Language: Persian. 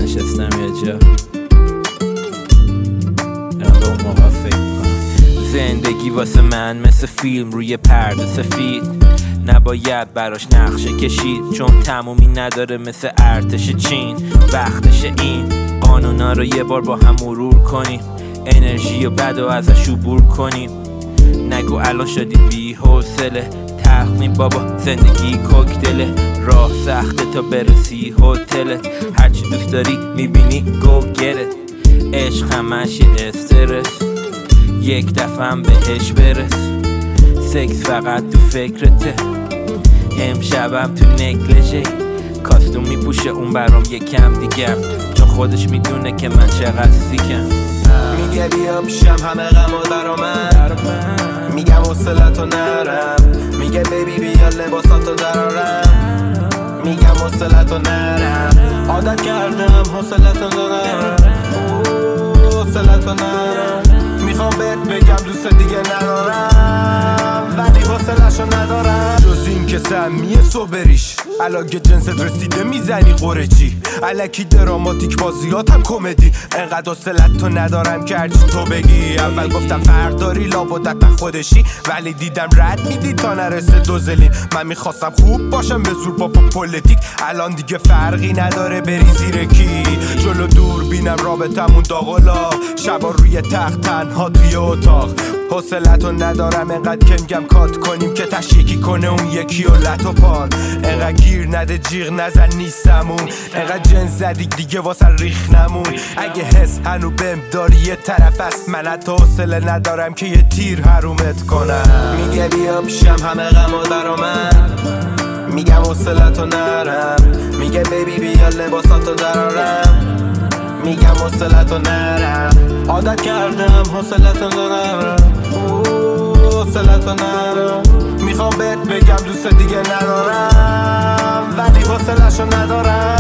نشستم یه جا به اون موقع فکر کنم. زندگی واسه من مثل فیلم روی پرده سفید، نباید براش نقشه کشید چون تمومی نداره مثل ارتش چین. وقتش این قانونا رو یه بار با هم مرور کنیم، انرژی و بد و ازش عبور کنیم. نگو الان شدی بی حوصله، تخمین بابا زندگی کوکتله. راه سخته تا برسی هتلت، هرچی دوست داری میبینی گو گرت. عشق همش یه استرس، یک دفعه هم بهش برس. سکس فقط تو فکرته، امشبم تو نکلشه. کاستوم میپوشه اون برام یکم دیگم، چون خودش میدونه که من چقدر سیکم. میگه بیا پیشم همه غمو درا من، میگم حوصلتو نرم. میگه بیبی بیا لباساتو درارم، میگم حوصلتو نرم. عادت کردم حوصلتو دارم، حوصلتو نرم. میخوام بهت بگم دوست دیگه ندارم، ولی حوصلشو ندارم. جز این که سمیه صبریش علاقه جنست رسیده میزنی قرچی. الکی دراماتیک بازیات هم کمدی، انقدر حوصلتو ندارم که هرچی تو بگی. اول گفتم فرق داری لابدت خودشی، ولی دیدم رد میدی تا نرسه دوزلین. من میخواستم خوب باشم به زور با پولیتیک، الان دیگه فرقی نداره بری زیر کی. جلو دور بینم رابطمون داغلا، شبا روی تخت تنها توی اتاق. حوصلتو ندارم انقدر که میگم کات کنیم که تشریکی کنه اون یکی و لط و پار. انقدر گیر نده جیغ نزن نیستمون، انقدر جن زدی دیگه واسه ریخ نمون. اگه حس هنو بهم داری یه طرف است، من حتی حوصله ندارم که یه تیر حرومت کنم. میگه بیا پیشم همه غمو درا من، میگم حوصلتو نرم. میگه بیبی بیا لباساتو درارم، میگم حوصلتو نرم. عادت کردم حوصلتو دارم، حوصلتو نرم. میخوام بهت بگم دوست دیگه ندارم، ولی حوصلشو ندارم.